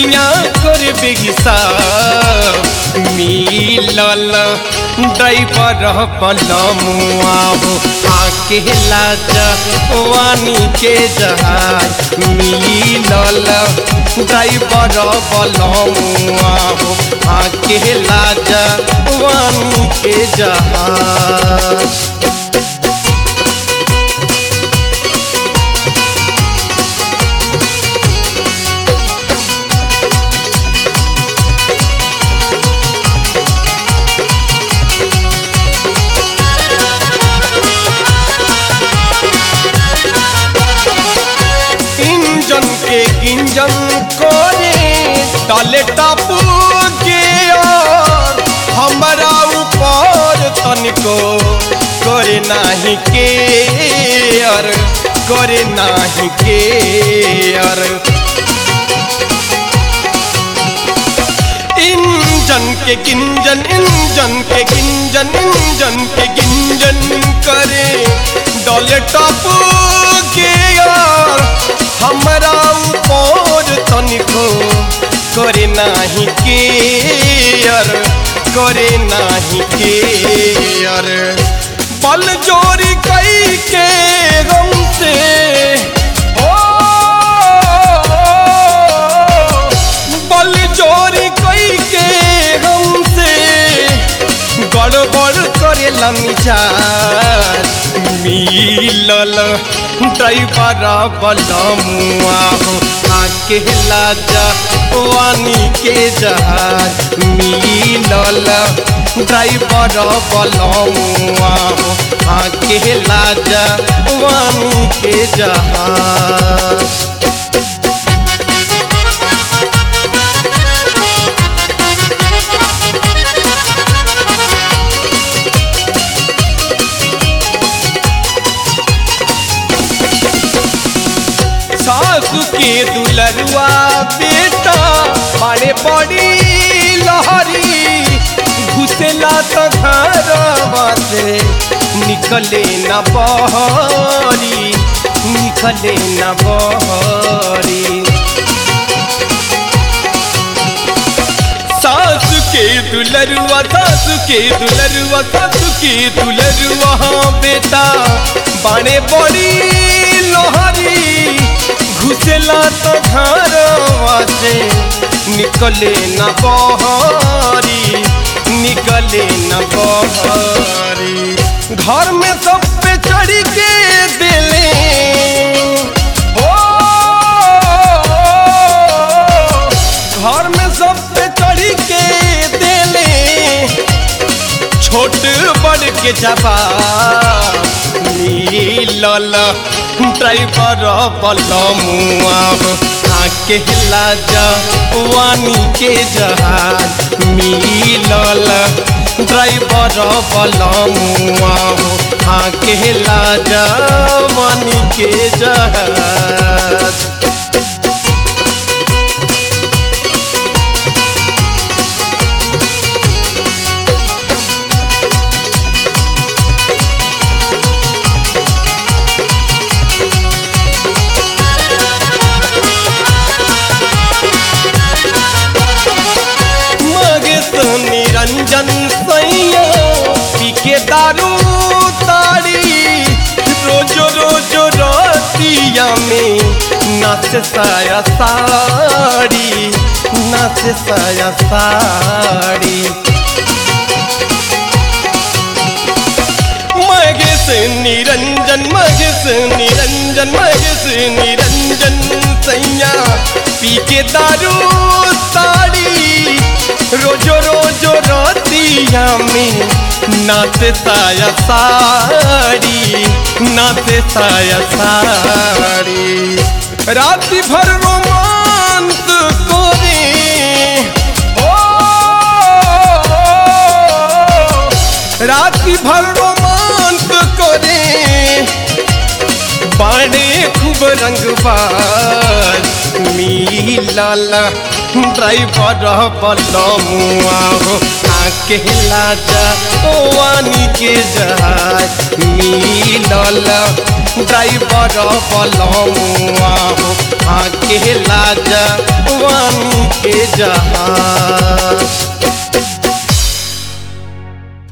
दुनिया करबे हिसाब मिलल ड्राइवर पलमुआ हो आके लाजा वानी के जहाज मिलल ड्राइवर पलमुआ हो आके लाजा वानी के जहाज। इंजन के गिंजन करे डाले टापू के और हमारा ऊपर तनिको करे नाही के और करे नाही के और इंजन के गिंजन करे डाले टापू के और हमारा ऊपर तनिको करे नाही केयर करे नाही केयर बल जोरी कई के हमसे ओ बल जोरी कई के हमसे गड़बड़ करे लमिजाज मिलल ड्राइवर पलमुआ हो आके लाजा वानी के जहाज मिलल ड्राइवर पलमुआ हो आके लाजा वानी के जहाज। सासु के दुलरुआ बेटा बड़े बड़ी लहरी घुसेला तो घरवा से निकले न बहरी निकले न बहरी। सासु के दुलरुआ बेटा बड़े बड़ी लहरी घुसेला तो घरवा से निकले न बहरी निकले न बहरी। घर में सब पे चढ़ के दिले हो घर में सब पे चढ़ के दिले छोट बड़ के जवाब मिलल ड्राइवर पलमुआ हो आके लाजा वानी के जहाज मिलल ड्राइवर पलमुआ हो आके लाजा वानी के जहाज। निरंजन सैया पी के दारू ताड़ी रोजो रोजो रातिया में नाच साया साड़ी नाच साया साड़ी। मगेश निरंजन सैया पी के दारू ताड़ी रोजो रोजो रातिया में नाचे साया साड़ी नाचे साया साड़ी। राति भर रोमांस करे ओ राति भर रोमांस करे बाड़े खूब रंगबाज मिलल ड्राइवर पलमुआ हो आके लाजा वानी के जहाज मिलल ड्राइवर बलमुआ हो आके लाजा वानी के जहाज।